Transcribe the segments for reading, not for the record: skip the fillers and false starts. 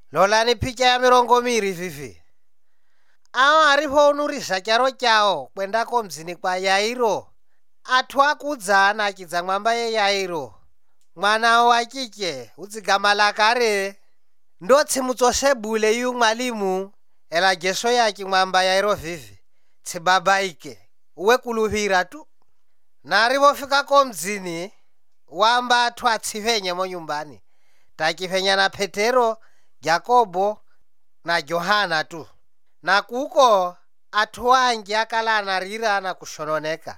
Lolani picha ya mirongo miri vivi. Aho aripo unurisa charo chao kwendako mzini kwa Yairo. Atwa kudzana achidza mwamba ye Yairo. Mwana wa chiche udzigama kare. Ndotsimutsose bule yu mwalimu. Ela Jesu yake mwamba Yairo vivi. Tsibabaike. Uwe kuluhira tu. Na arivofika ko mzini. Wamba atwa tsivenye mo nyumbani. Takifenya na Petero, Jakobo na Johana tu. Na kuko atuangi akalana rira na kushononeka.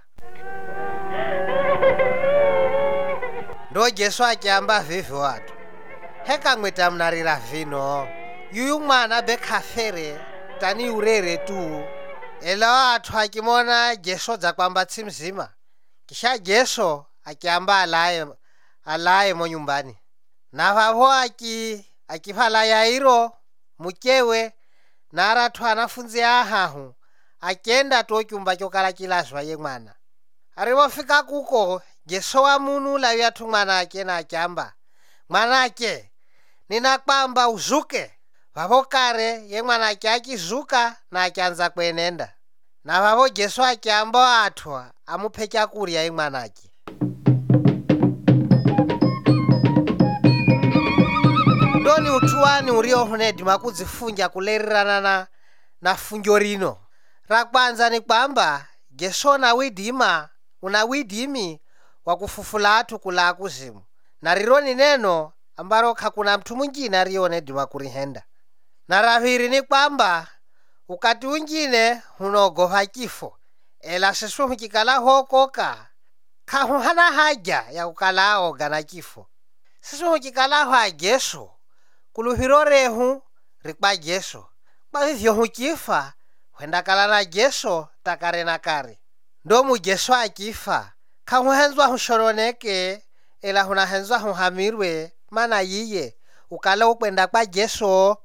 Ndo Jesu akiamba vivi watu. Heka mweta mnarira vino. Yuyu mwana bekafere tani urere tu. Ela watu hakimona Jesu za kwamba tsimzima. Kisha Jesu akiamba alaye mo nyumbani. Na vavo akifala Yairo mukewe na aratu anafunzi ahahu akienda to chumba chokala kilazwa ye mwana. Arivofika kuko Jesu wa munu la yatu mwana ake na akiamba, mwana ake ninakwamba uzuke. Vavo kare ye mwana ake akizuka na akianza kwenenda. Na vavo Jesu akiamba atwa amupe chakurya ye mwana ake. Ndoni utuani urio hunedi makudzifunja kulerirana na funjo rino. Rakwanza ni kwamba Jesu na widima unawidimi wa kufufula atu kula kuzimu. Na rironi neno ambaro hakuna mtu mwingine arionedi makurihenda. Na raviri ni kwamba ukati wengine hunogoha kifo. Ela sesu mkikala hokoka kahuhana haja ya kukala oga na kifo. Sesu mkikala hoa Jesu kuluhiro rehu rikpa Jesu. Kwa hivyo hukifa huenda kala na Jesu takare na kare. Ndomu Jesu akifa kahuhenzwa hushononeke ela hunahenzwa huhamirwe mana yiye ukala ukwenda kwa Jesu